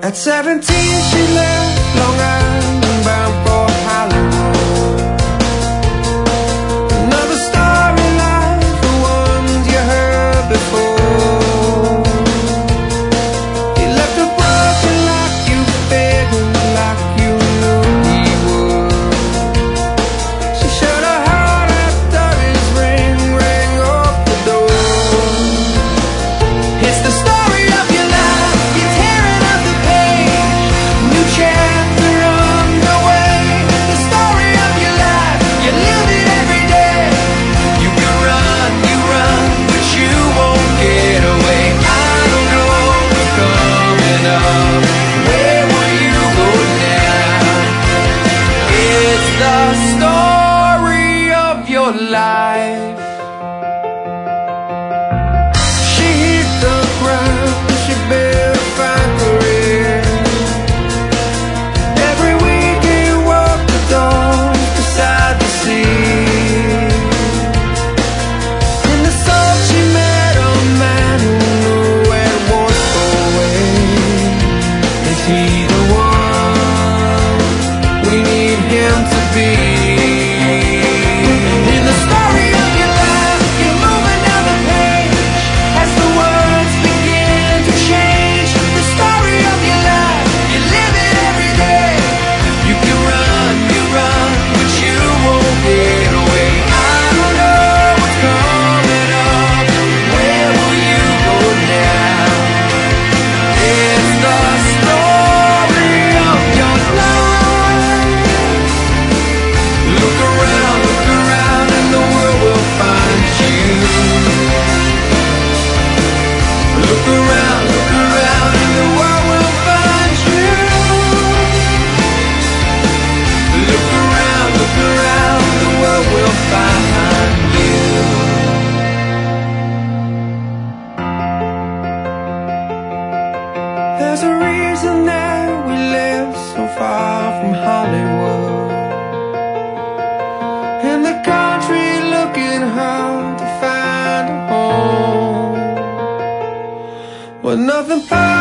At 17 she left Long Island bound for Hollywood. Another story like the ones you heard before. He left her broken like you figured, like you knew he would. She shut her heart after his ring rang off the door. It's the story of your life, you're tearing up the page, new chapter underway. The story of your life, you live it every day. You can run, but you won't get away. I don't know what's coming up, where will you go now? It's the story of your life. She hit the ground, she built a fine career. Every weekend walked the dogs beside the sea. In the soul she met a man who knew where it was away. Is he the one we need him to be? In the story of your life, you're moving down the page as the words begin to change. The story of your life, you live it every day. You can run, but you won't get away. I don't know what's coming up, where will you go now? It's the story of your life. Look around, and the world will find you. Look around, and the world will find you. Look around, the world will find you. There's a reason that we live so far from Hollywood. In the country looking hard to find a home, with nothing but